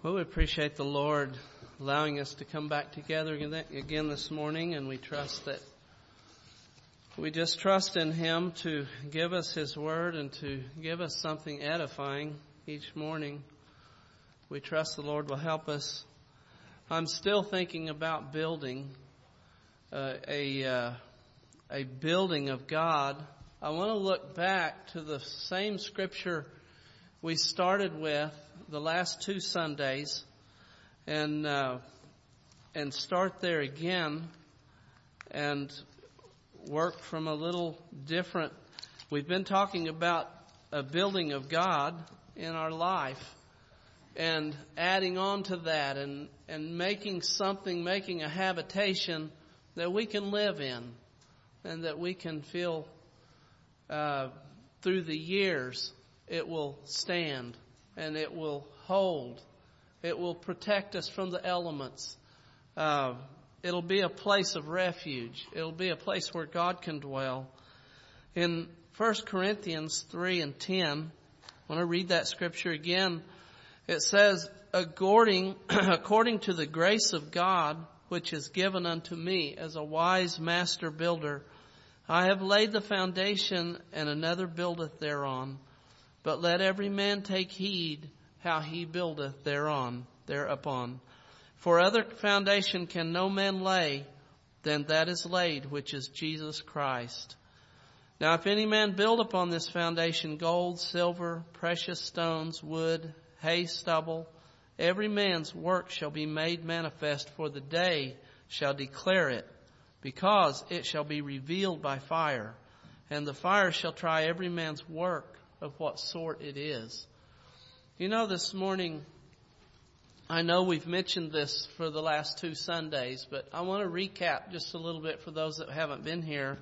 Well, we appreciate the Lord allowing us to come back together again this morning, and we just trust in Him to give us His Word and to give us something edifying each morning. We trust the Lord will help us. I'm still thinking about building a building of God. I want to look back to the same scripture we started with the last 2 Sundays and start there again and work from a little different. We've been talking about a building of God in our life and adding on to that and making a habitation that we can live in and that we can feel through the years it will stand and it will hold. It will protect us from the elements. It'll be a place of refuge. It'll be a place where God can dwell. In 1 Corinthians 3:10, I want to read that scripture again. It says, according to the grace of God, which is given unto me as a wise master builder, I have laid the foundation, and another buildeth thereon. But let every man take heed how he buildeth thereupon. For other foundation can no man lay than that is laid, which is Jesus Christ. Now if any man build upon this foundation gold, silver, precious stones, wood, hay, stubble, every man's work shall be made manifest, for the day shall declare it, because it shall be revealed by fire, and the fire shall try every man's work of what sort it is. You know, this morning, I know we've mentioned this for the last 2 Sundays, but I want to recap just a little bit for those that haven't been here.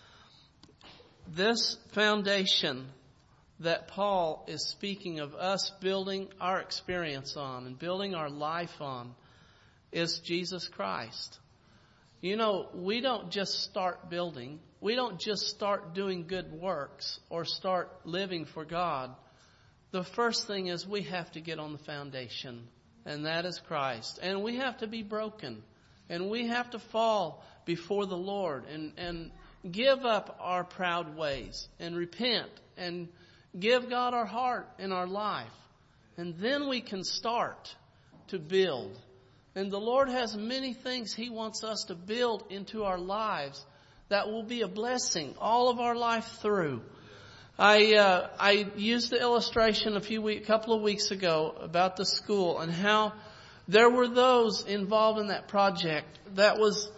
This foundation that Paul is speaking of us building our experience on and building our life on is Jesus Christ. You know, we don't just start building. We don't just start doing good works or start living for God. The first thing is we have to get on the foundation, and that is Christ. And we have to be broken, and we have to fall before the Lord and give up our proud ways and repent and give God our heart and our life. And then we can start to build. And the Lord has many things He wants us to build into our lives that will be a blessing all of our life through. I used the illustration a couple of weeks ago about the school and how there were those involved in that project that was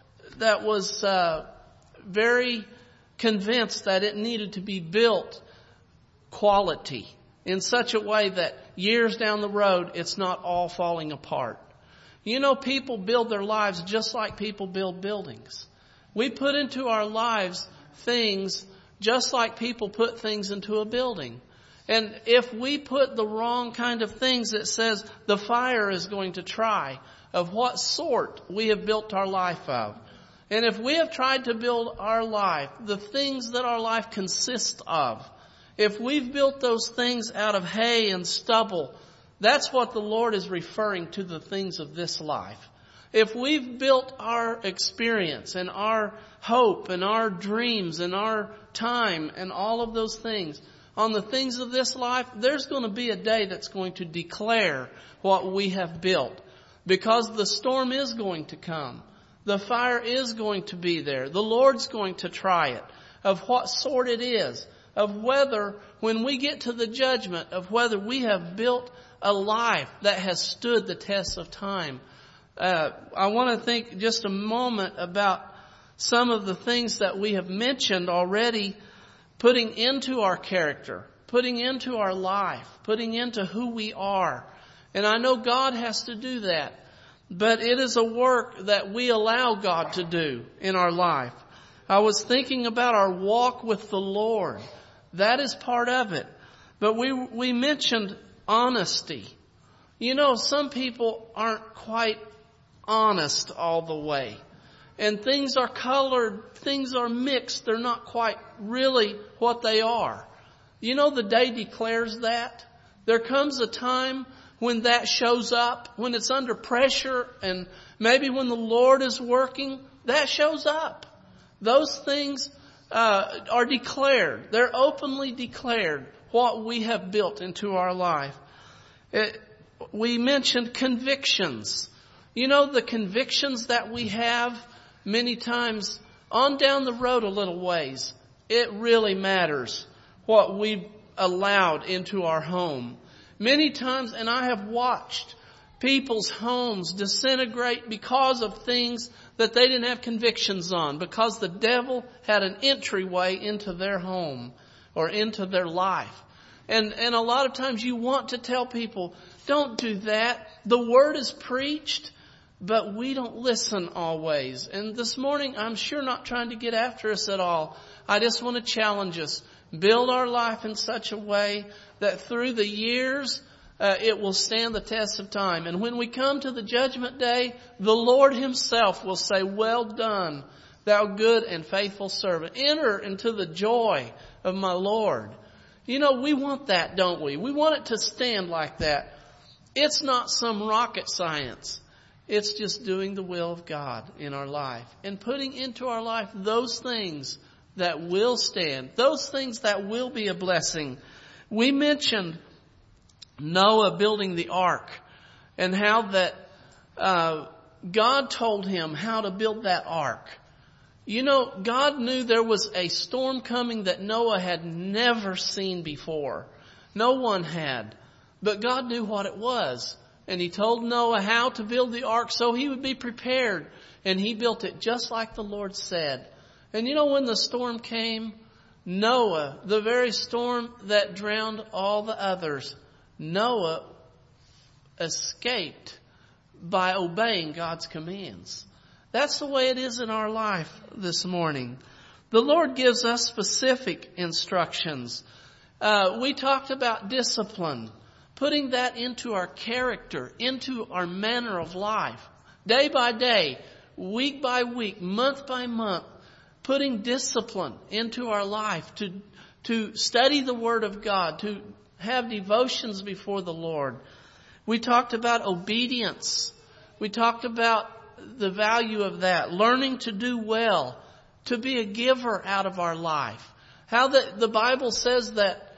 very convinced that it needed to be built quality in such a way that years down the road it's not all falling apart. You know, people build their lives just like people build buildings. We put into our lives things just like people put things into a building. And if we put the wrong kind of things, it says the fire is going to try of what sort we have built our life of. And if we have tried to build our life, the things that our life consists of, if we've built those things out of hay and stubble, that's what the Lord is referring to, the things of this life. If we've built our experience and our hope and our dreams and our time and all of those things on the things of this life, there's going to be a day that's going to declare what we have built. Because the storm is going to come. The fire is going to be there. The Lord's going to try it. Of what sort it is. Of whether, when we get to the judgment, of whether we have built a life that has stood the test of time. I want to think just a moment about some of the things that we have mentioned already, putting into our character, putting into our life, putting into who we are. And I know God has to do that, but it is a work that we allow God to do in our life. I was thinking about our walk with the Lord. That is part of it. But we mentioned honesty. You know, some people aren't quite honest all the way. And things are colored, things are mixed, they're not quite really what they are. You know, the day declares that. There comes a time when that shows up, when it's under pressure, and maybe when the Lord is working, that shows up. Those things are declared. They're openly declared, what we have built into our life. We mentioned convictions. You know, the convictions that we have many times on down the road a little ways, it really matters what we've allowed into our home. Many times, and I have watched people's homes disintegrate because of things that they didn't have convictions on, because the devil had an entryway into their home or into their life. And a lot of times you want to tell people, don't do that. The word is preached, but we don't listen always. And this morning, I'm sure not trying to get after us at all. I just want to challenge us. Build our life in such a way that through the years, it will stand the test of time. And when we come to the judgment day, the Lord Himself will say, well done, thou good and faithful servant. Enter into the joy of my Lord. You know, we want that, don't we? We want it to stand like that. It's not some rocket science. It's just doing the will of God in our life and putting into our life those things that will stand, those things that will be a blessing. We mentioned Noah building the ark and how that God told him how to build that ark. You know, God knew there was a storm coming that Noah had never seen before. No one had. But God knew what it was. And He told Noah how to build the ark so he would be prepared. And he built it just like the Lord said. And you know, when the storm came, Noah, the very storm that drowned all the others, Noah escaped by obeying God's commands. That's the way it is in our life this morning. The Lord gives us specific instructions. We talked about discipline, putting that into our character, into our manner of life, day by day, week by week, month by month, putting discipline into our life to study the Word of God, to have devotions before the Lord. We talked about obedience. We talked about the value of that, learning to do well, to be a giver out of our life. How the Bible says that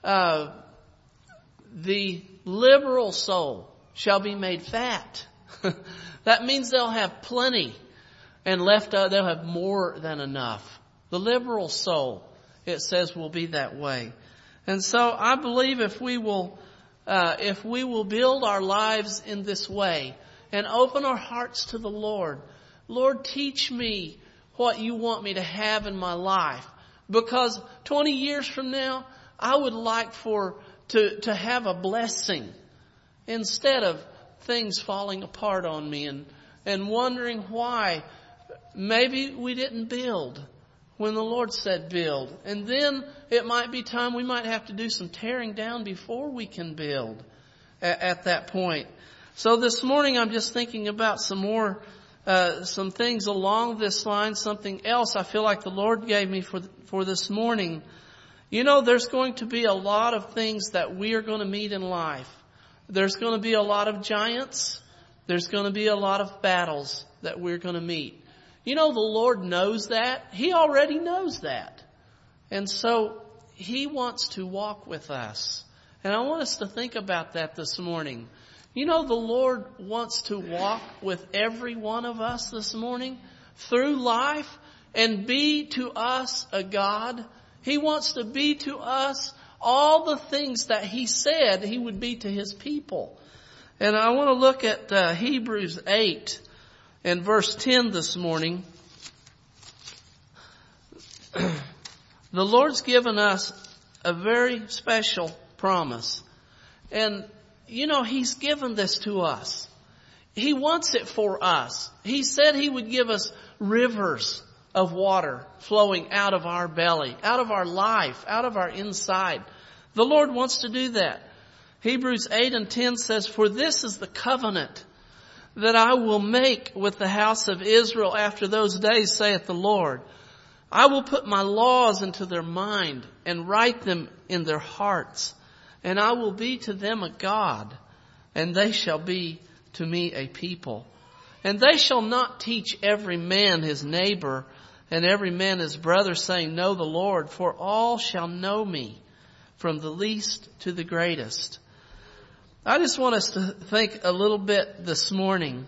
the liberal soul shall be made fat. That means they'll have plenty and they'll have more than enough. The liberal soul, it says, will be that way. And so I believe if we will build our lives in this way and open our hearts to the Lord, Lord, teach me what you want me to have in my life. Because 20 years from now, I would like to have a blessing instead of things falling apart on me and wondering why maybe we didn't build when the Lord said build. And then it might be time we might have to do some tearing down before we can build at that point. So this morning I'm just thinking about some things along this line, something else I feel like the Lord gave me for this morning. You know, there's going to be a lot of things that we are going to meet in life. There's going to be a lot of giants. There's going to be a lot of battles that we're going to meet. You know, the Lord knows that. He already knows that. And so He wants to walk with us. And I want us to think about that this morning. You know, the Lord wants to walk with every one of us this morning through life and be to us a God. He wants to be to us all the things that He said He would be to His people. And I want to look at Hebrews 8 and verse 10 this morning. The Lord's given us a very special promise. And you know, He's given this to us. He wants it for us. He said He would give us rivers of water flowing out of our belly, out of our life, out of our inside. The Lord wants to do that. Hebrews 8 and 10 says, "For this is the covenant that I will make with the house of Israel after those days, saith the Lord. I will put my laws into their mind and write them in their hearts. And I will be to them a God, and they shall be to me a people. And they shall not teach every man his neighbor, and every man his brother, saying, Know the Lord, for all shall know me, from the least to the greatest. I just want us to think a little bit this morning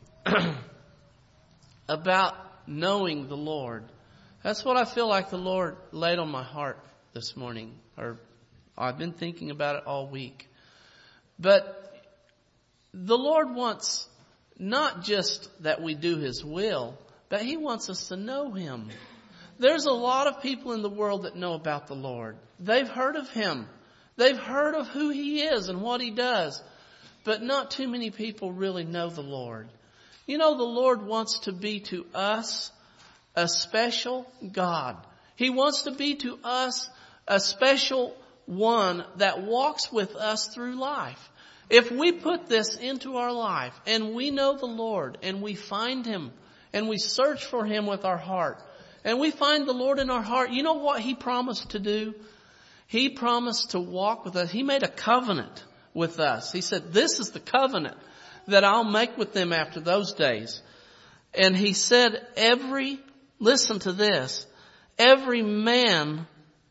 about knowing the Lord. That's what I feel like the Lord laid on my heart this morning, or I've been thinking about it all week. But the Lord wants not just that we do His will, but He wants us to know Him. There's a lot of people in the world that know about the Lord. They've heard of Him. They've heard of who He is and what He does. But not too many people really know the Lord. You know, the Lord wants to be to us a special God. He wants to be to us a special one that walks with us through life. If we put this into our life and we know the Lord and we find Him and we search for Him with our heart and we find the Lord in our heart, you know what He promised to do? He promised to walk with us. He made a covenant with us. He said, this is the covenant that I'll make with them after those days. And He said, listen to this, every man,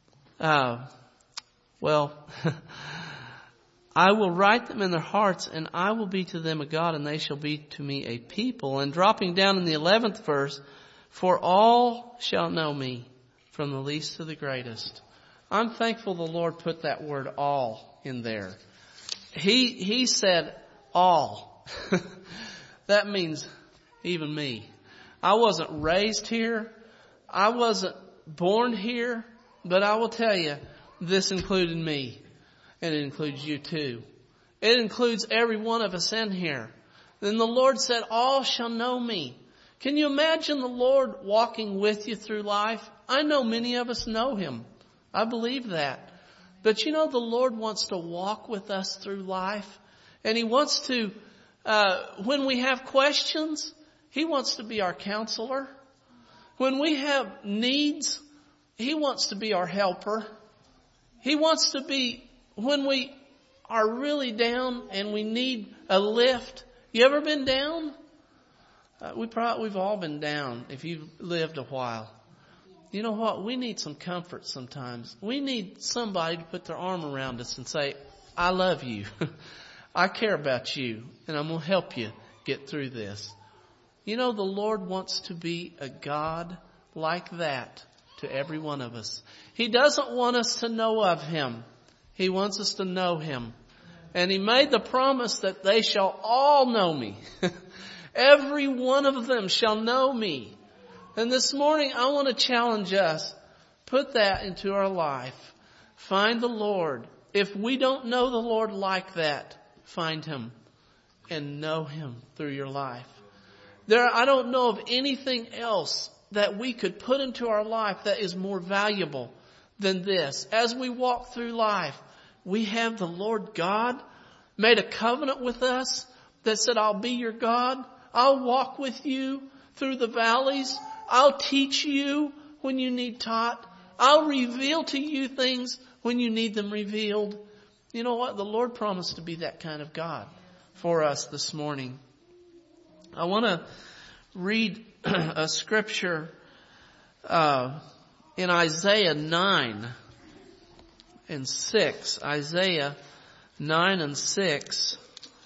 I will write them in their hearts, and I will be to them a God, and they shall be to me a people. And dropping down in the 11th verse, for all shall know me, from the least to the greatest. I'm thankful the Lord put that word all in there. He said all. That means even me. I wasn't raised here. I wasn't born here. But I will tell you, this included me. And it includes you too. It includes every one of us in here. Then the Lord said, all shall know me. Can you imagine the Lord walking with you through life? I know many of us know Him. I believe that. But you know, the Lord wants to walk with us through life. And He wants to, when we have questions, He wants to be our counselor. When we have needs, He wants to be our helper. He wants to be, when we are really down and we need a lift. You ever been down? We've all been down if you've lived a while. You know what? We need some comfort sometimes. We need somebody to put their arm around us and say, I love you. I care about you, and I'm going to help you get through this. You know, the Lord wants to be a God like that to every one of us. He doesn't want us to know of Him. He wants us to know Him. And He made the promise that they shall all know me. Every one of them shall know me. And this morning I want to challenge us. Put that into our life. Find the Lord. If we don't know the Lord like that, find Him and know Him through your life. I don't know of anything else that we could put into our life that is more valuable than this. As we walk through life, we have the Lord God made a covenant with us that said, I'll be your God. I'll walk with you through the valleys. I'll teach you when you need taught. I'll reveal to you things when you need them revealed. You know what? The Lord promised to be that kind of God for us this morning. I want to read a scripture in Isaiah 9 and 6. Isaiah 9 and 6.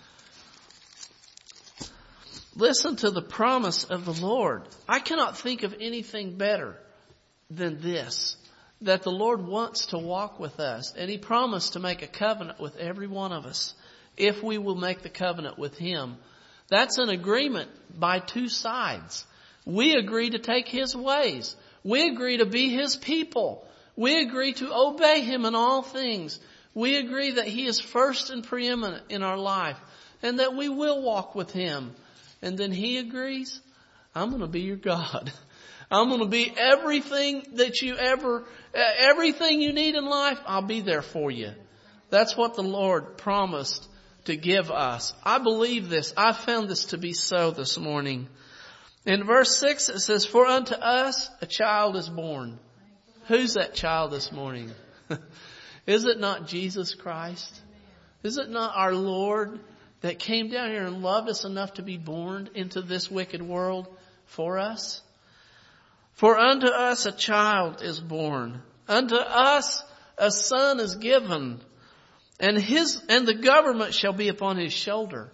Listen to the promise of the Lord. I cannot think of anything better than this, that the Lord wants to walk with us. And He promised to make a covenant with every one of us if we will make the covenant with Him. That's an agreement by two sides. We agree to take His ways. We agree to be His people. We agree to obey Him in all things. We agree that He is first and preeminent in our life and that we will walk with Him. And then He agrees, I'm going to be your God. I'm going to be everything that everything you need in life, I'll be there for you. That's what the Lord promised to give us. I believe this. I found this to be so this morning. In verse 6 it says, for unto us a child is born. Who's that child this morning? Is it not Jesus Christ? Is it not our Lord that came down here and loved us enough to be born into this wicked world for us? For unto us a child is born, unto us a son is given, and the government shall be upon his shoulder.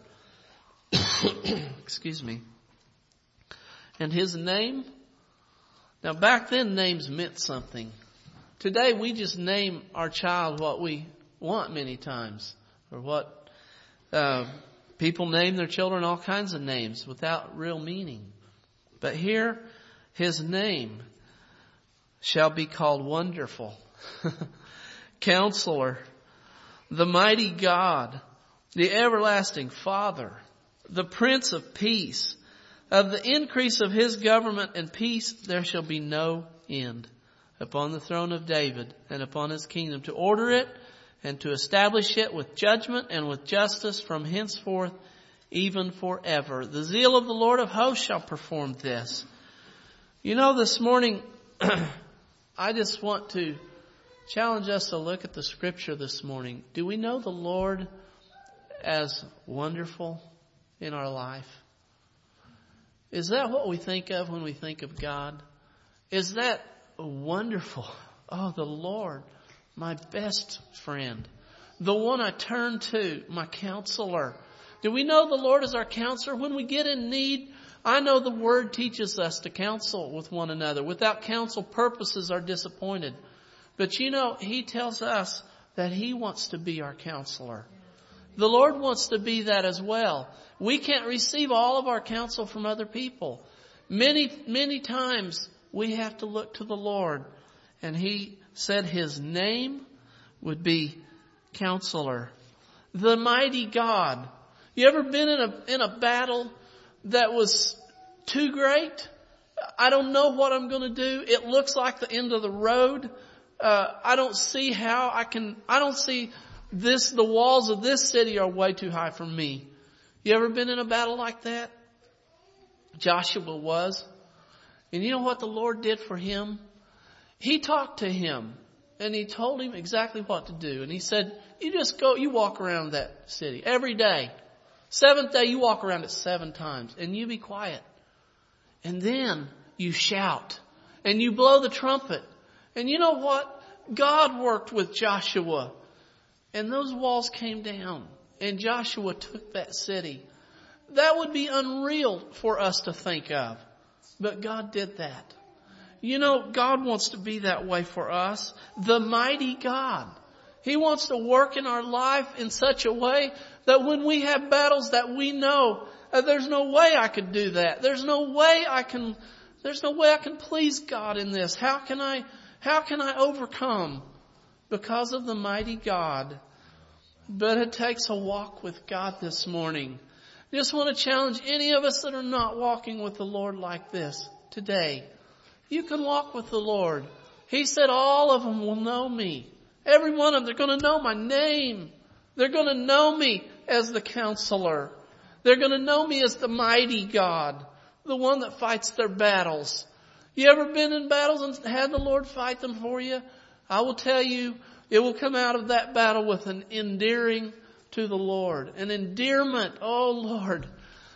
Excuse me. And his name? Now back then names meant something. Today we just name our child what we want many times. Or what people name their children all kinds of names without real meaning. But here, his name shall be called Wonderful, Counselor, the Mighty God, the Everlasting Father, the Prince of Peace. Of the increase of his government and peace there shall be no end upon the throne of David and upon his kingdom, to order it and to establish it with judgment and with justice from henceforth even forever. The zeal of the Lord of hosts shall perform this. You know, this morning, I just want to challenge us to look at the scripture this morning. Do we know the Lord as wonderful in our life? Is that what we think of when we think of God? Is that wonderful? Oh, the Lord, my best friend, the one I turn to, my counselor. Do we know the Lord as our counselor? When we get in need, I know the Word teaches us to counsel with one another. Without counsel, purposes are disappointed. But you know, He tells us that He wants to be our counselor. The Lord wants to be that as well. We can't receive all of our counsel from other people. Many times we have to look to the Lord. And He said His name would be Counselor. The Mighty God. You ever been in a battle that was too great? I don't know what I'm going to do. It looks like the end of the road. I don't see how I don't see this. The walls of this city are way too high for me. You ever been in a battle like that? Joshua was. And you know what the Lord did for him? He talked to him and He told him exactly what to do. And He said, you just go, you walk around that city every day. 7th day, you walk around it 7 times and you be quiet. And then you shout and you blow the trumpet. And you know what? God worked with Joshua and those walls came down and Joshua took that city. That would be unreal for us to think of. But God did that. You know, God wants to be that way for us. The mighty God. He wants to work in our life in such a way that when we have battles that we know, there's no way I could do that. There's no way I can please God in this. How can I overcome? Because of the mighty God. But it takes a walk with God this morning. I just want to challenge any of us that are not walking with the Lord like this today. You can walk with the Lord. He said all of them will know me. Every one of them, they're going to know my name. They're going to know me as the counselor. They're going to know me as the mighty God, the one that fights their battles. You ever been in battles and had the Lord fight them for you? I will tell you, it will come out of that battle with an endearing to the Lord. An endearment. Oh Lord,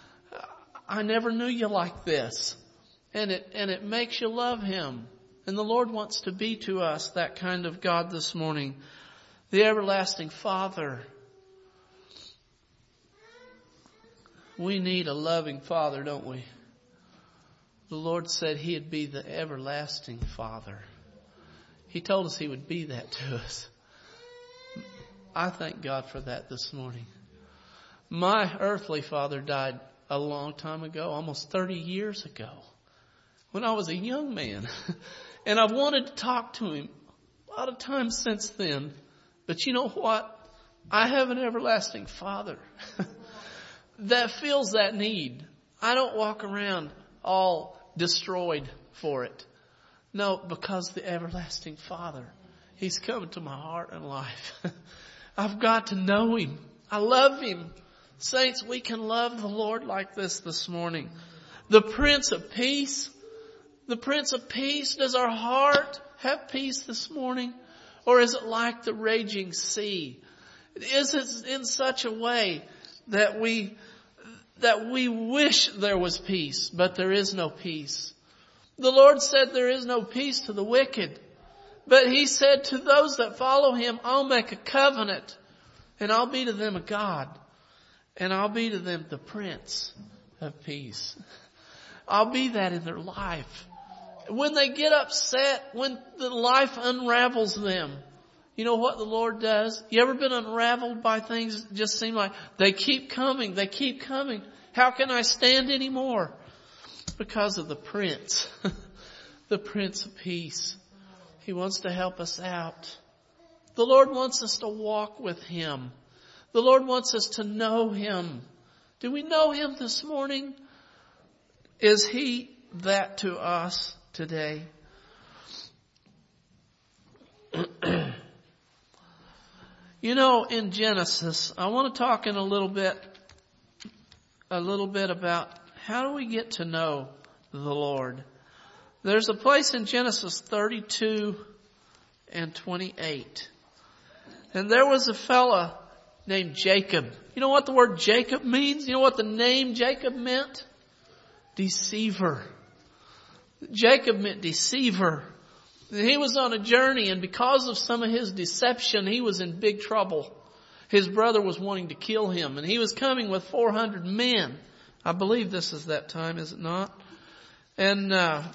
I never knew you like this. And it makes you love Him. And the Lord wants to be to us that kind of God this morning. The everlasting Father. We need a loving Father, don't we? The Lord said He'd be the everlasting Father. He told us He would be that to us. I thank God for that this morning. My earthly father died a long time ago, almost 30 years ago, when I was a young man. And I've wanted to talk to him a lot of times since then. But you know what? I have an everlasting Father that feels that need. I don't walk around all destroyed for it. No, because the everlasting Father, He's come into my heart and life. I've got to know Him. I love Him. Saints, we can love the Lord like this morning. The Prince of Peace. The Prince of Peace. Does our heart have peace this morning? Or is it like the raging sea? Is it in such a way that we wish there was peace, but there is no peace. The Lord said there is no peace to the wicked. But He said to those that follow Him, I'll make a covenant and I'll be to them a God and I'll be to them the Prince of Peace. I'll be that in their life. When they get upset, when the life unravels them, you know what the Lord does? You ever been unraveled by things that just seem like they keep coming, they keep coming. How can I stand anymore? Because of the Prince, the Prince of Peace. He wants to help us out. The Lord wants us to walk with Him. The Lord wants us to know Him. Do we know Him this morning? Is He that to us today? You know, in Genesis, I want to talk in a little bit about how do we get to know the Lord. There's a place in Genesis 32 and 28. And there was a fella named Jacob. You know what the word Jacob means? You know what the name Jacob meant? Deceiver. Jacob meant deceiver. He was on a journey, and because of some of his deception, he was in big trouble. His brother was wanting to kill him, and he was coming with 400 men. I believe this is that time, is it not? And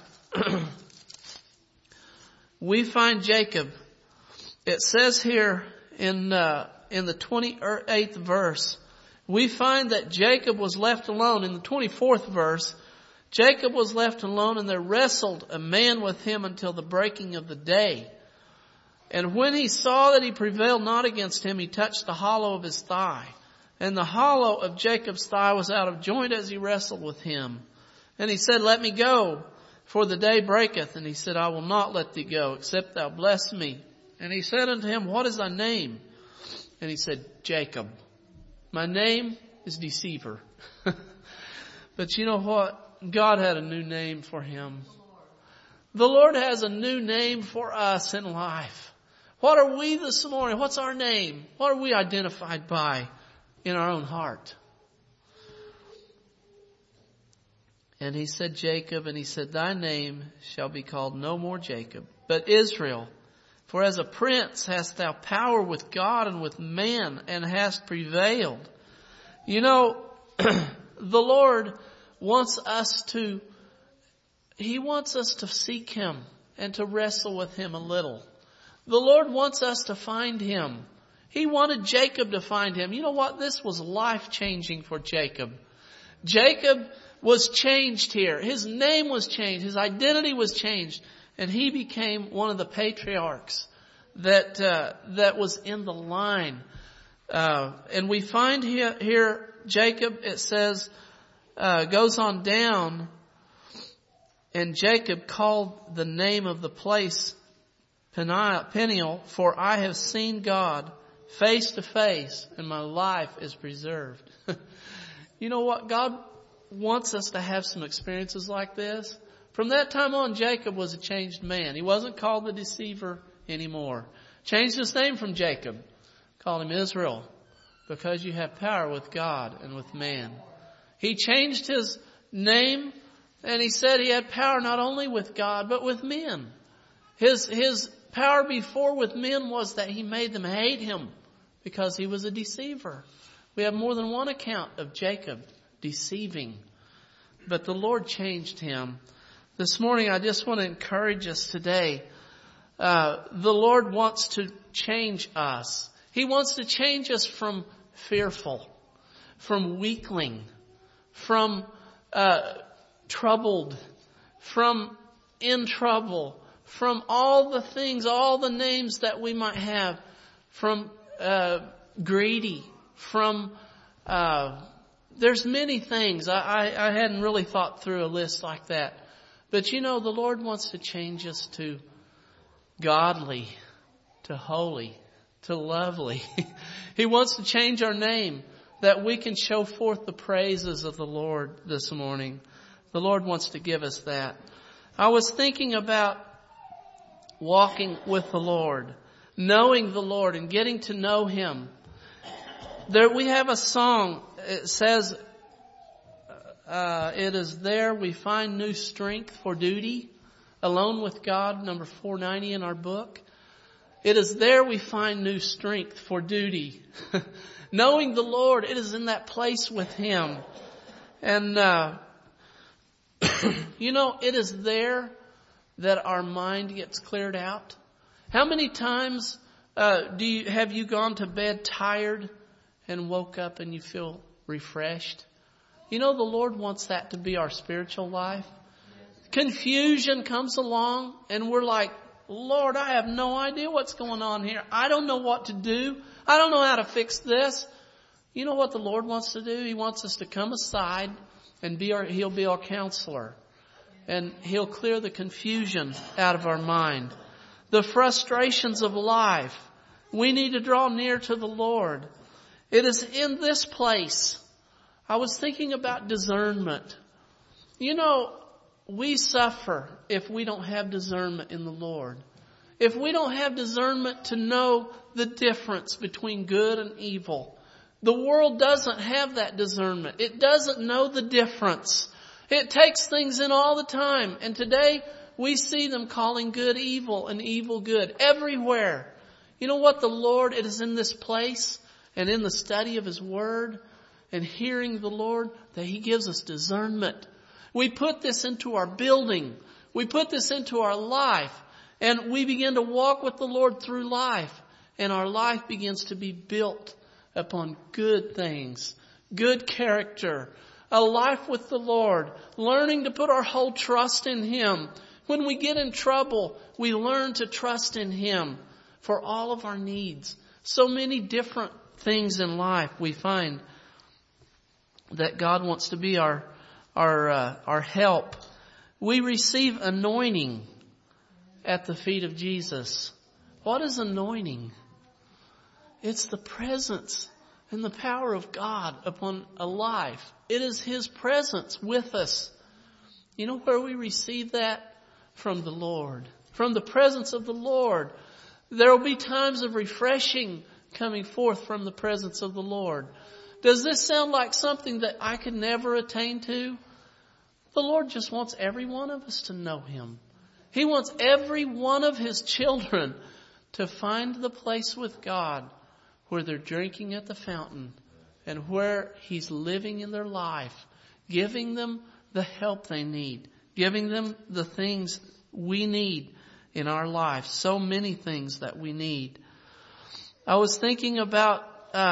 we find Jacob. It says here in the 28th verse, we find that Jacob was left alone. In the 24th verse, Jacob was left alone, and there wrestled a man with him until the breaking of the day. And when he saw that he prevailed not against him, he touched the hollow of his thigh. And the hollow of Jacob's thigh was out of joint as he wrestled with him. And he said, let me go, for the day breaketh. And he said, I will not let thee go, except thou bless me. And he said unto him, what is thy name? And he said, Jacob. My name is Deceiver. But you know what? God had a new name for him. The Lord has a new name for us in life. What are we this morning? What's our name? What are we identified by in our own heart? And he said Jacob, and he said, thy name shall be called no more Jacob, but Israel. For as a prince hast thou power with God and with man, and hast prevailed. You know, the Lord wants us to seek Him and to wrestle with Him a little. The Lord wants us to find Him. He wanted Jacob to find Him. You know what? This was life-changing for Jacob. Jacob was changed here. His name was changed. His identity was changed. And he became one of the patriarchs that was in the line. And we find here Jacob, it says, goes on down, and Jacob called the name of the place Peniel, for I have seen God face to face, and my life is preserved. You know what? God wants us to have some experiences like this. From that time on, Jacob was a changed man. He wasn't called the deceiver anymore. Changed his name from Jacob. Called him Israel, because you have power with God and with man. He changed his name, and he said he had power not only with God, but with men. His power before with men was that he made them hate him because he was a deceiver. We have more than one account of Jacob deceiving. But the Lord changed him. This morning, I just want to encourage us today. The Lord wants to change us. He wants to change us from fearful, from weakling, from troubled, from in trouble, from all the things, all the names that we might have, from greedy, from there's many things. I hadn't really thought through a list like that. But you know, the Lord wants to change us to godly, to holy, to lovely. He wants to change our name that we can show forth the praises of the Lord this morning. The Lord wants to give us that. I was thinking about walking with the Lord, knowing the Lord and getting to know Him. There we have a song it says, it is there we find new strength for duty. Alone with God, number 490 in our book. It is there we find new strength for duty. Knowing the Lord, it is in that place with Him. And, it is there that our mind gets cleared out. How many times have you gone to bed tired and woke up and you feel refreshed? The Lord wants that to be our spiritual life. Confusion comes along and we're like, Lord, I have no idea what's going on here. I don't know what to do. I don't know how to fix this. You know what the Lord wants to do? He wants us to come aside and He'll be our counselor. And He'll clear the confusion out of our mind. The frustrations of life. We need to draw near to the Lord. It is in this place. I was thinking about discernment. We suffer if we don't have discernment in the Lord. If we don't have discernment to know the difference between good and evil. The world doesn't have that discernment. It doesn't know the difference. It takes things in all the time. And today we see them calling good evil and evil good everywhere. You know what? The Lord, it is in this place and in the study of His Word and hearing the Lord that He gives us discernment. We put this into our building. We put this into our life. And we begin to walk with the Lord through life. And our life begins to be built upon good things, good character, a life with the Lord, learning to put our whole trust in Him. When we get in trouble, we learn to trust in Him for all of our needs. So many different things in life we find that God wants to be our help. We receive anointing at the feet of Jesus. What is anointing? It's the presence and the power of God upon a life. It is His presence with us. You know where we receive that? From the Lord. From the presence of the Lord. There will be times of refreshing coming forth from the presence of the Lord. Does this sound like something that I could never attain to? The Lord just wants every one of us to know Him. He wants every one of His children to find the place with God where they're drinking at the fountain and where He's living in their life, giving them the help they need, giving them the things we need in our life. So many things that we need. I was thinking about,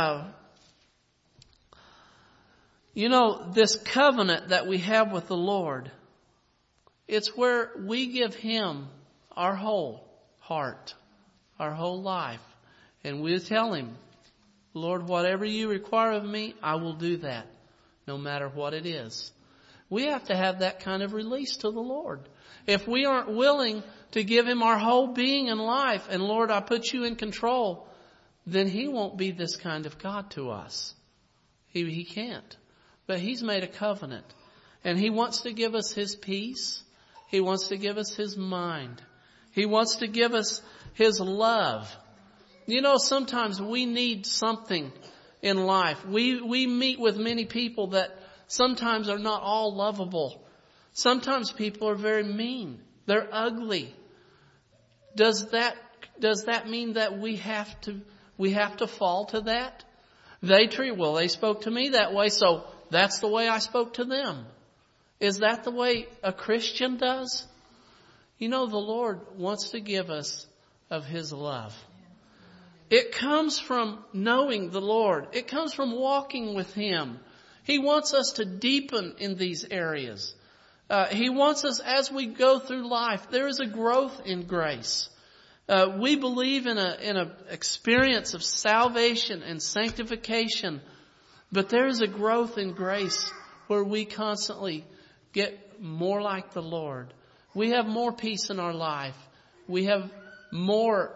this covenant that we have with the Lord. It's where we give Him our whole heart, our whole life. And we tell Him, Lord, whatever you require of me, I will do that, no matter what it is. We have to have that kind of release to the Lord. If we aren't willing to give Him our whole being and life, and Lord, I put you in control, then He won't be this kind of God to us. He can't. But He's made a covenant. And He wants to give us His peace. He wants to give us His mind. He wants to give us His love. Sometimes we need something in life. We meet with many people that sometimes are not all lovable. Sometimes people are very mean. They're ugly. Does that mean that we have to fall to that? They spoke to me that way, so that's the way I spoke to them. Is that the way a Christian does? The Lord wants to give us of His love. It comes from knowing the Lord. It comes from walking with Him. He wants us to deepen in these areas. He wants us as we go through life. There is a growth in grace. We believe in a experience of salvation and sanctification, but there is a growth in grace where we constantly get more like the Lord. We have more peace in our life. We have more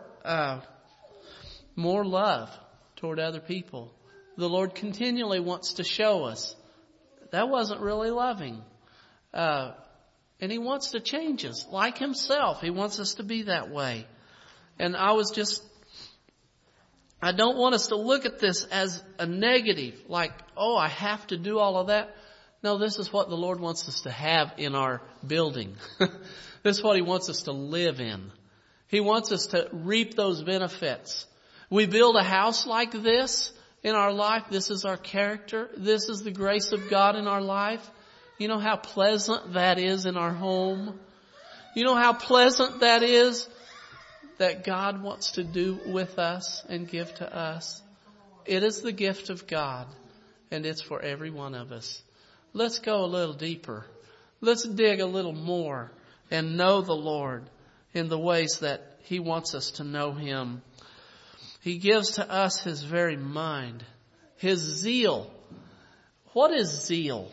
love toward other people. The Lord continually wants to show us that wasn't really loving. And He wants to change us like Himself. He wants us to be that way. And I was I don't want us to look at this as a negative, like, oh, I have to do all of that. No, this is what the Lord wants us to have in our building. This is what He wants us to live in. He wants us to reap those benefits. We build a house like this in our life. This is our character. This is the grace of God in our life. You know how pleasant that is in our home? You know how pleasant that is that God wants to do with us and give to us? It is the gift of God, and it's for every one of us. Let's go a little deeper. Let's dig a little more and know the Lord in the ways that He wants us to know Him. He gives to us His very mind, His zeal. What is zeal?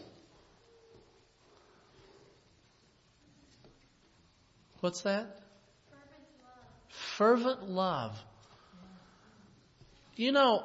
What's that? Fervent love. You know,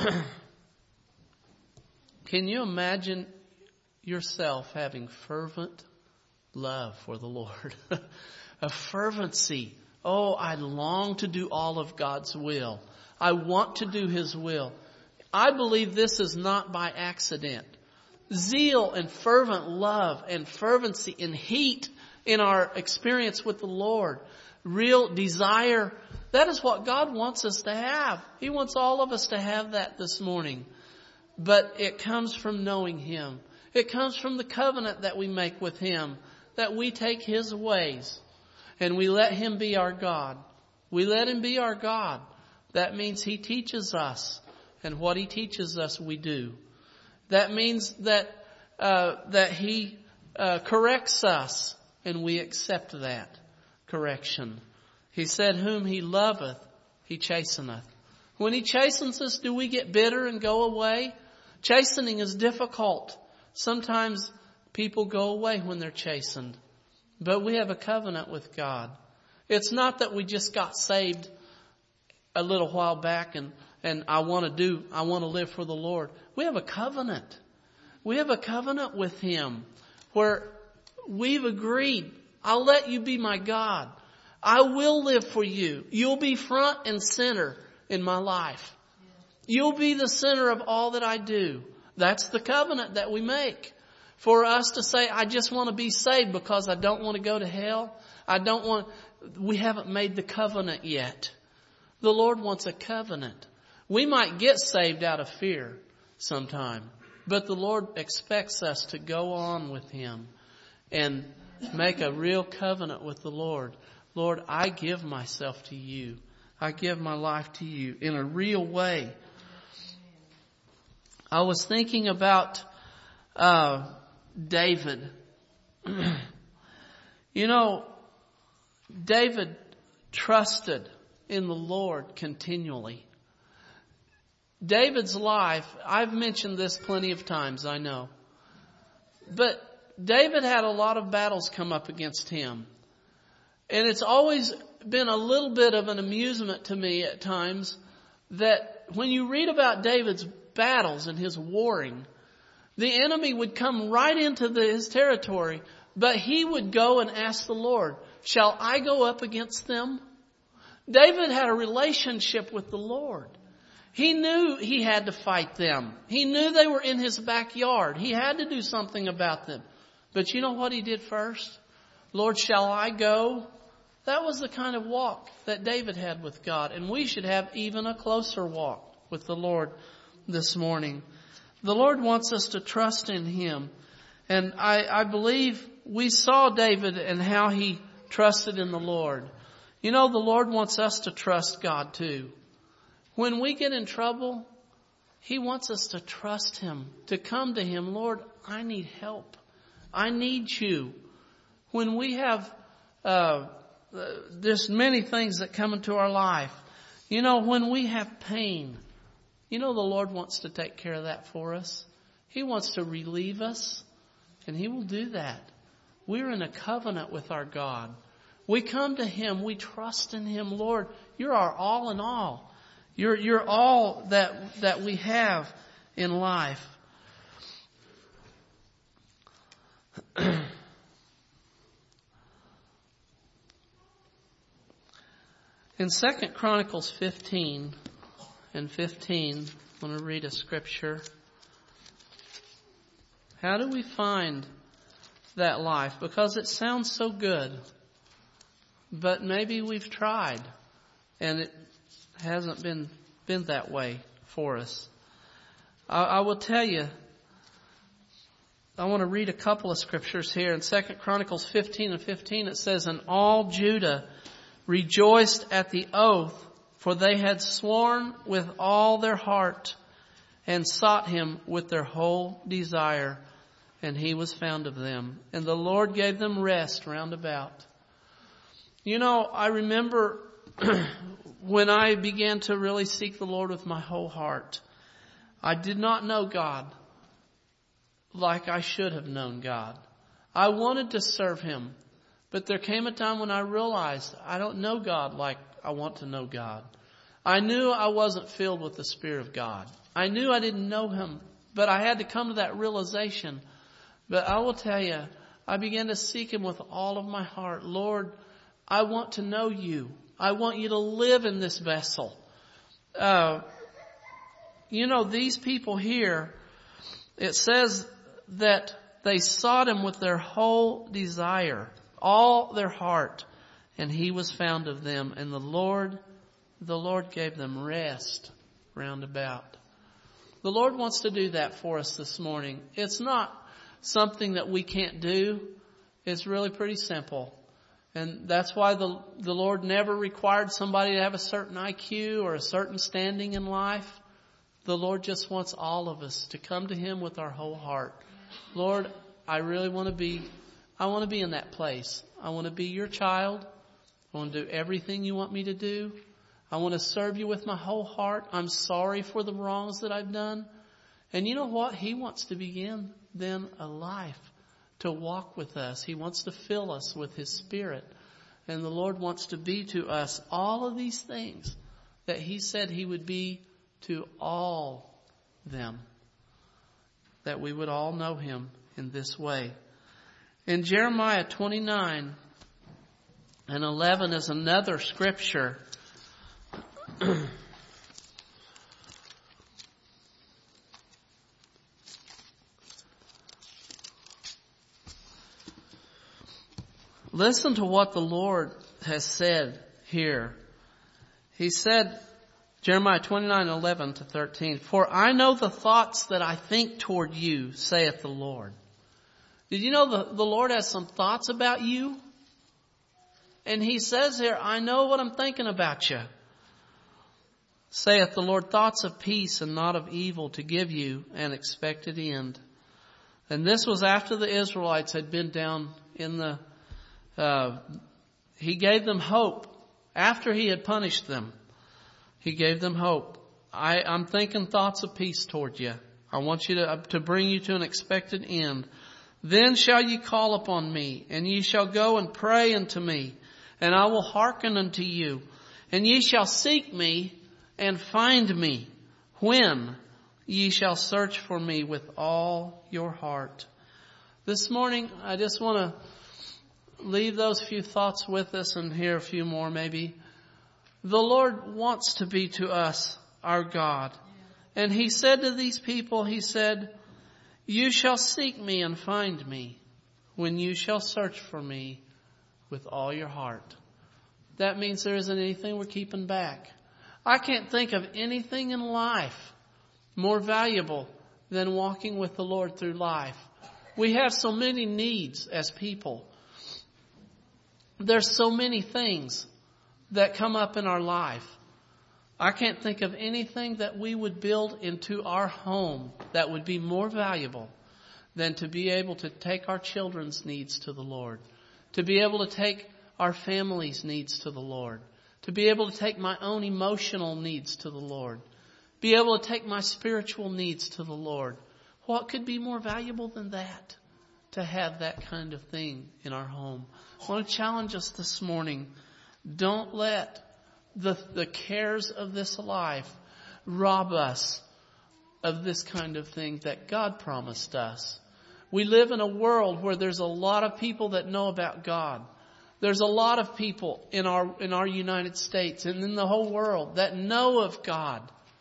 can you imagine yourself having fervent love for the Lord? A fervency. Oh, I long to do all of God's will. I want to do His will. I believe this is not by accident. Zeal and fervent love and fervency and heat in our experience with the Lord. Real desire. That is what God wants us to have. He wants all of us to have that this morning. But it comes from knowing Him. It comes from the covenant that we make with Him. That we take His ways. And we let Him be our God. We let Him be our God. That means He teaches us. And what He teaches us, we do. That means that He corrects us. And we accept that correction. He said, whom He loveth, He chasteneth. When He chastens us, do we get bitter and go away? Chastening is difficult. Sometimes people go away when they're chastened. But we have a covenant with God. It's not that we just got saved a little while back and I want to live for the Lord. We have a covenant. We have a covenant with Him where we've agreed, I'll let you be my God. I will live for you. You'll be front and center in my life. You'll be the center of all that I do. That's the covenant that we make. For us to say, I just want to be saved because I don't want to go to hell. We haven't made the covenant yet. The Lord wants a covenant. We might get saved out of fear sometime, but the Lord expects us to go on with Him and make a real covenant with the Lord. Lord, I give myself to you. I give my life to you in a real way. I was thinking about David. You know, David trusted in the Lord continually. David's life, I've mentioned this plenty of times, I know. But David had a lot of battles come up against him. And it's always been a little bit of an amusement to me at times that when you read about David's battles and his warring, the enemy would come right into his territory, but he would go and ask the Lord, shall I go up against them? David had a relationship with the Lord. He knew he had to fight them. He knew they were in his backyard. He had to do something about them. But you know what he did first? Lord, shall I go? That was the kind of walk that David had with God. And we should have even a closer walk with the Lord this morning. The Lord wants us to trust in Him. And I believe we saw David and how he trusted in the Lord. You know, the Lord wants us to trust God too. When we get in trouble, He wants us to trust Him, to come to Him. Lord, I need help. I need you. When we have, there's many things that come into our life. You know, when we have pain, you know the Lord wants to take care of that for us. He wants to relieve us, and He will do that. We're in a covenant with our God. We come to Him. We trust in Him. Lord, You're our all in all. You're all that we have in life. In 2 Chronicles 15, and 15. I want to read a scripture. How do we find that life? Because it sounds so good, but maybe we've tried and it hasn't been that way for us. I will tell you, I want to read a couple of scriptures here. In 2 Chronicles 15 and 15 it says, "And all Judah rejoiced at the oath, for they had sworn with all their heart and sought him with their whole desire. And he was found of them. And the Lord gave them rest round about." You know, I remember when I began to really seek the Lord with my whole heart, I did not know God like I should have known God. I wanted to serve him, but there came a time when I realized I don't know God like I want to know God. I knew I wasn't filled with the Spirit of God. I knew I didn't know him, but I had to come to that realization. But I will tell you, I began to seek him with all of my heart. Lord, I want to know you. I want you to live in this vessel. These people here, it says that they sought him with their whole desire, all their heart, and he was found of them. And the Lord gave them rest round about. The Lord wants to do that for us this morning. It's not something that we can't do. It's really pretty simple. And that's why the Lord never required somebody to have a certain IQ or a certain standing in life. The Lord just wants all of us to come to him with our whole heart. Lord, I really want to be in that place. I want to be your child. I want to do everything you want me to do. I want to serve you with my whole heart. I'm sorry for the wrongs that I've done. And you know what? He wants to begin then a life to walk with us. He wants to fill us with his Spirit. And the Lord wants to be to us all of these things that he said he would be to all them. That we would all know him in this way. In Jeremiah 29 and 11 is another scripture. Listen to what the Lord has said here. He said, Jeremiah 29:11 to 13, "For I know the thoughts that I think toward you, saith the Lord." Did you know the Lord has some thoughts about you? And he says here, I know what I'm thinking about you. Saith the Lord, thoughts of peace and not of evil, to give you an expected end. And this was after the Israelites had been down in the... he gave them hope. After he had punished them, he gave them hope. I'm thinking thoughts of peace toward you. I want you to bring you to an expected end. Then shall ye call upon me, and ye shall go and pray unto me, and I will hearken unto you. And ye shall seek me and find me, when ye shall search for me with all your heart. This morning, I just want to leave those few thoughts with us and hear a few more maybe. The Lord wants to be to us our God. And he said to these people, he said, you shall seek me and find me when you shall search for me with all your heart. That means there isn't anything we're keeping back. I can't think of anything in life more valuable than walking with the Lord through life. We have so many needs as people. There's so many things that come up in our life. I can't think of anything that we would build into our home that would be more valuable than to be able to take our children's needs to the Lord, to be able to take our family's needs to the Lord, to be able to take my own emotional needs to the Lord, be able to take my spiritual needs to the Lord. What could be more valuable than that? To have that kind of thing in our home. I want to challenge us this morning. Don't let the cares of this life rob us of this kind of thing that God promised us. We live in a world where there's a lot of people that know about God. There's a lot of people in our United States and in the whole world that know of God.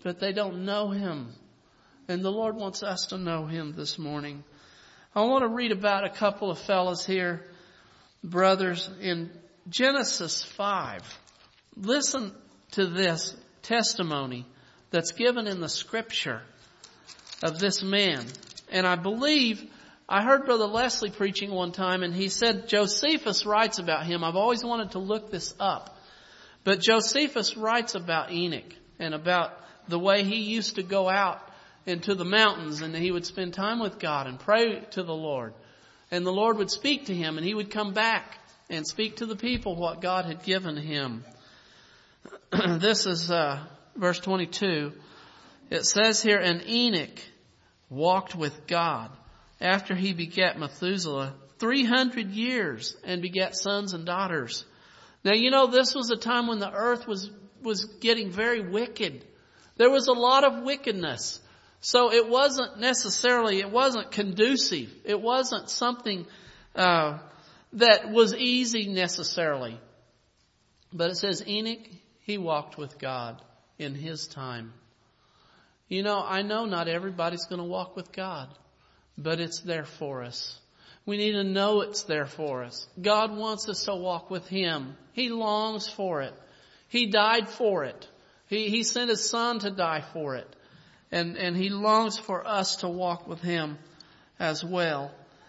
but they don't know Him. And the Lord wants us to know Him this morning. I want to read about a couple of fellas here, brothers, in Genesis 5. Listen to this testimony that's given in the Scripture of this man. And I believe, I heard Brother Leslie preaching one time, and he said Josephus writes about him. I've always wanted to look this up. But Josephus writes about Enoch and about the way he used to go out into the mountains, and he would spend time with God and pray to the Lord. And the Lord would speak to him, and he would come back and speak to the people what God had given him. This is verse 22. It says here, and Enoch walked with God after he begat Methuselah 300 years and begat sons and daughters. Now, you know, this was a time when the earth was getting very wicked. There was a lot of wickedness. So it wasn't conducive. It wasn't something that was easy necessarily. But it says Enoch, he walked with God in his time. You know, I know not everybody's going to walk with God, but it's there for us. We need to know it's there for us. God wants us to walk with Him. He longs for it. He died for it. He sent His Son to die for it. And He longs for us to walk with Him as well.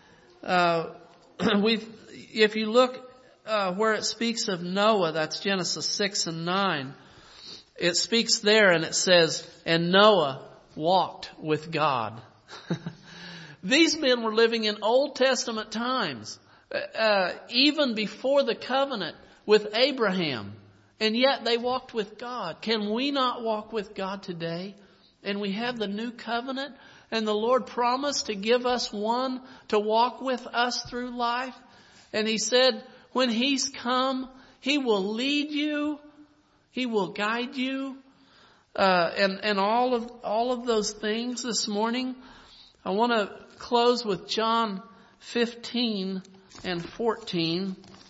If you look where it speaks of Noah, that's Genesis 6 and 9. It speaks there and it says, and Noah walked with God. These men were living in Old Testament times, even before the covenant with Abraham. And yet they walked with God. Can we not walk with God today? And we have the new covenant, and the Lord promised to give us one to walk with us through life. And He said, when He's come, He will lead you. He will guide you. And all of those things this morning. I want to close with John 15 and 14.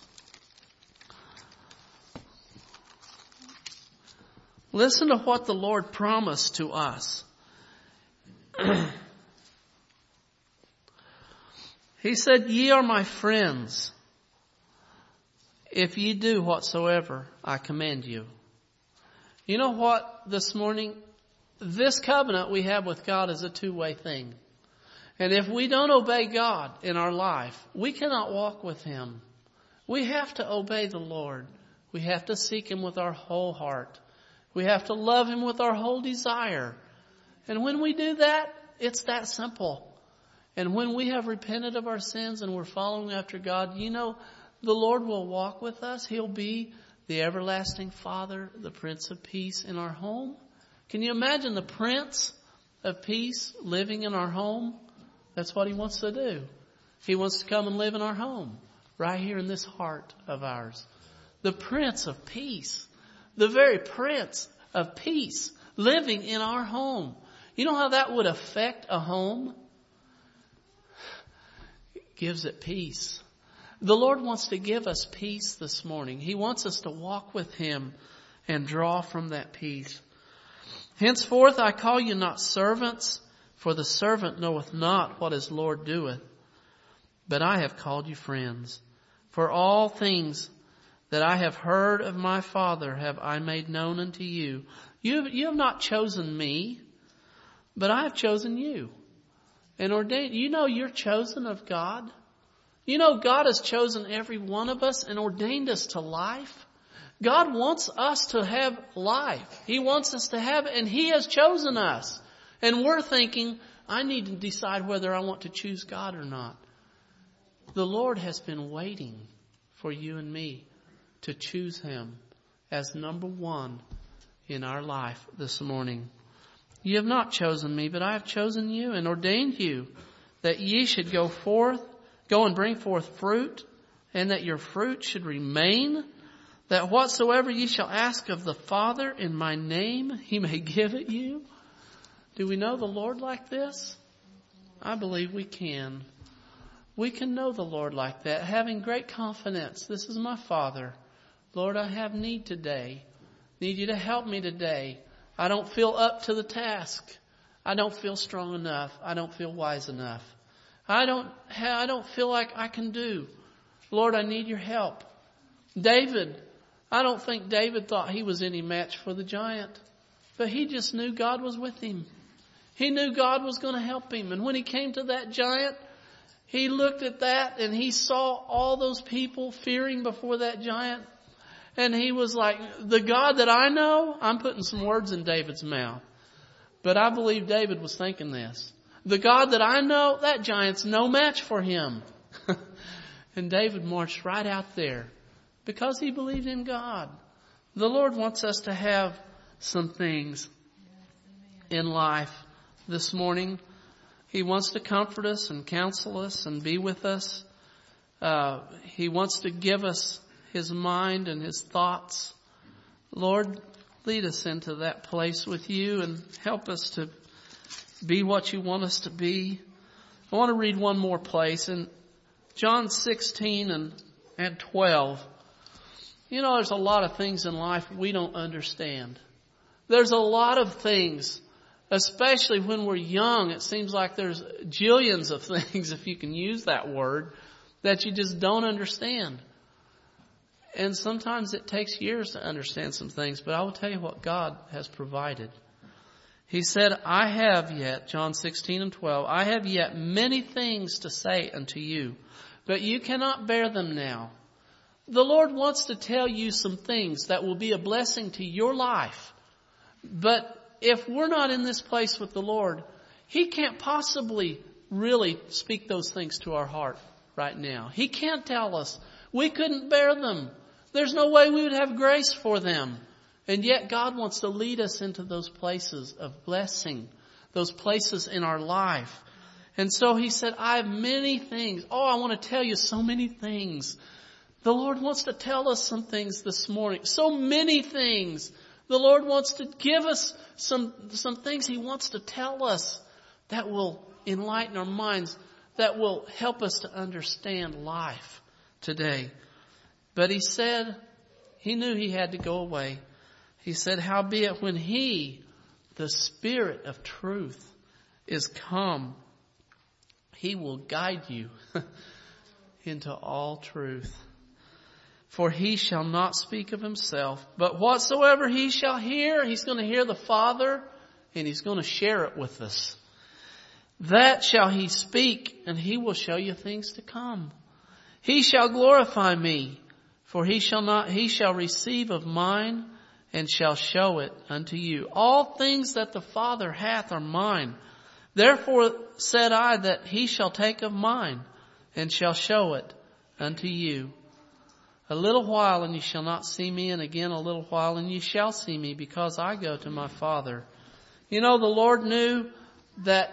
Listen to what the Lord promised to us. He said, ye are my friends, if ye do whatsoever I command you. You know what, this morning, this covenant we have with God is a two-way thing. And if we don't obey God in our life, we cannot walk with Him. We have to obey the Lord. We have to seek Him with our whole heart. We have to love Him with our whole desire. And when we do that, it's that simple. And when we have repented of our sins and we're following after God, you know, the Lord will walk with us. He'll be the everlasting Father, the Prince of Peace in our home. Can you imagine the Prince of Peace living in our home? That's what He wants to do. He wants to come and live in our home, right here in this heart of ours. The Prince of Peace, the very Prince of Peace living in our home. You know how that would affect a home? It gives it peace. The Lord wants to give us peace this morning. He wants us to walk with Him and draw from that peace. Henceforth I call you not servants, for the servant knoweth not what his Lord doeth. But I have called you friends. For all things that I have heard of my Father have I made known unto you. You have not chosen me, but I have chosen you. And ordained. You know you're chosen of God. You know God has chosen every one of us and ordained us to life. God wants us to have life. He wants us to have it, and He has chosen us. And we're thinking, I need to decide whether I want to choose God or not. The Lord has been waiting for you and me to choose Him as number one in our life this morning. You have not chosen me, but I have chosen you and ordained you that ye should go and bring forth fruit, and that your fruit should remain, that whatsoever ye shall ask of the Father in my name, He may give it you. Do we know the Lord like this? I believe we can. We can know the Lord like that, having great confidence. This is my Father. Lord, I have need today. Need you to help me today. I don't feel up to the task. I don't feel strong enough. I don't feel wise enough. I don't feel like I can do. Lord, I need your help. David, I don't think David thought he was any match for the giant, but he just knew God was with him. He knew God was going to help him. And when he came to that giant, he looked at that and he saw all those people fearing before that giant. And he was like, the God that I know, I'm putting some words in David's mouth. But I believe David was thinking this. The God that I know, that giant's no match for him. And David marched right out there because he believed in God. The Lord wants us to have some things in life this morning. He wants to comfort us and counsel us and be with us. He wants to give us His mind and His thoughts. Lord, lead us into that place with you and help us to be what you want us to be. I want to read one more place in John 16 and 12. You know, there's a lot of things in life we don't understand. There's a lot of things, especially when we're young. It seems like there's jillions of things, if you can use that word, that you just don't understand. And sometimes it takes years to understand some things, but I will tell you what God has provided. He said, I have yet, John 16 and 12, I have yet many things to say unto you, but you cannot bear them now. The Lord wants to tell you some things that will be a blessing to your life. But if we're not in this place with the Lord, He can't possibly really speak those things to our heart right now. He can't tell us. We couldn't bear them. There's no way we would have grace for them. And yet God wants to lead us into those places of blessing, those places in our life. And so He said, I have many things. Oh, I want to tell you so many things. The Lord wants to tell us some things this morning. So many things. The Lord wants to give us some things He wants to tell us that will enlighten our minds, that will help us to understand life today. But He said, He knew He had to go away. He said, howbeit when He, the Spirit of truth, is come, He will guide you into all truth. For He shall not speak of Himself, but whatsoever He shall hear, He's going to hear the Father, and He's going to share it with us. That shall He speak, and He will show you things to come. He shall glorify Me, for He shall receive of mine, and shall show it unto you. All things that the Father hath are mine. Therefore said I that He shall take of mine, and shall show it unto you. A little while and ye shall not see me, and again a little while and ye shall see me, because I go to my Father. You know, the Lord knew that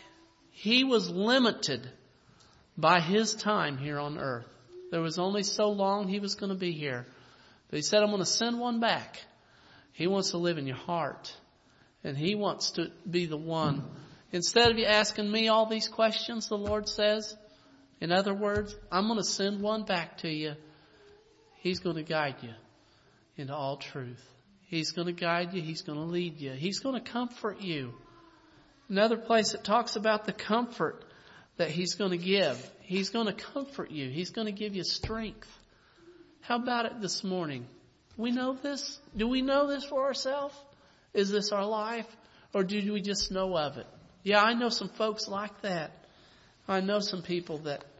He was limited by His time here on earth. There was only so long He was going to be here. But He said, I'm going to send one back. He wants to live in your heart. And He wants to be the one. Instead of you asking me all these questions, the Lord says, in other words, I'm going to send one back to you. He's going to guide you into all truth. He's going to guide you. He's going to lead you. He's going to comfort you. Another place it talks about the comfort that He's going to give. He's going to comfort you. He's going to give you strength. How about it this morning? We know this? Do we know this for ourselves? Is this our life? Or do we just know of it? Yeah, I know some folks like that. I know some people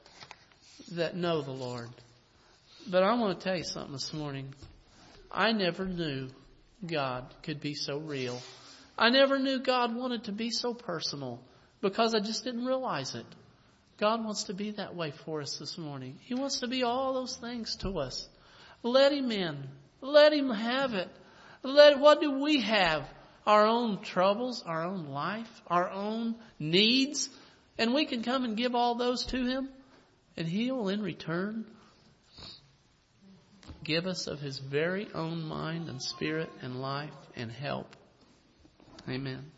that know the Lord. But I want to tell you something this morning. I never knew God could be so real. I never knew God wanted to be so personal because I just didn't realize it. God wants to be that way for us this morning. He wants to be all those things to us. Let Him in. Let Him have it. What do we have? Our own troubles, our own life, our own needs. And we can come and give all those to Him. And He will in return give us of His very own mind and spirit and life and help. Amen.